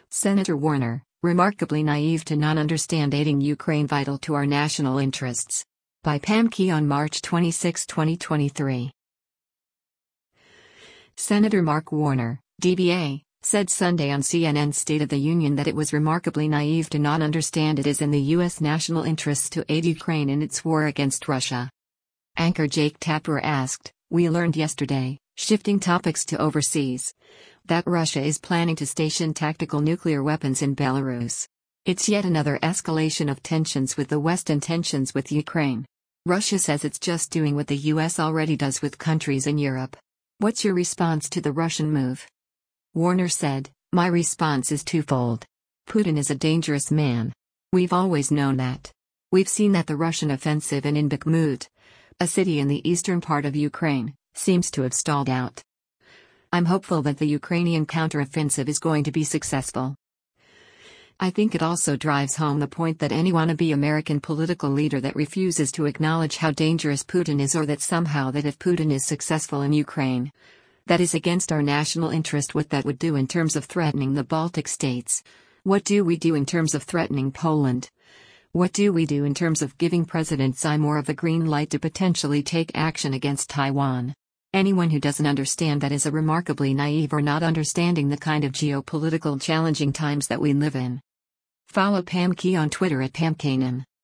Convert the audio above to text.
Senator Warner, remarkably naive to not understand aiding Ukraine vital to our national interests. By Pam Key on March 26, 2023. Senator Mark Warner, DBA, said Sunday on CNN's State of the Union that it was remarkably naive to not understand it is in the U.S. national interests to aid Ukraine in its war against Russia. Anchor Jake Tapper asked, "We learned yesterday, shifting topics to overseas, that Russia is planning to station tactical nuclear weapons in Belarus. It's yet another escalation of tensions with the West and tensions with Ukraine. Russia says it's just doing what the U.S. already does with countries in Europe. What's your response to the Russian move?" Warner said, "My response is twofold. Putin is a dangerous man. We've always known that. We've seen that the Russian offensive in Bakhmut, a city in the eastern part of Ukraine, seems to have stalled out. I'm hopeful that the Ukrainian counteroffensive is going to be successful. I think it also drives home the point that any wannabe American political leader that refuses to acknowledge how dangerous Putin is, or that somehow that if Putin is successful in Ukraine, that is against our national interest, what that would do in terms of threatening the Baltic states. What do we do in terms of threatening Poland? What do we do in terms of giving President Xi more of a green light to potentially take action against Taiwan? Anyone who doesn't understand that is a remarkably naive or not understanding the kind of geopolitical challenging times that we live in." Follow Pam Key on Twitter at PamKanan.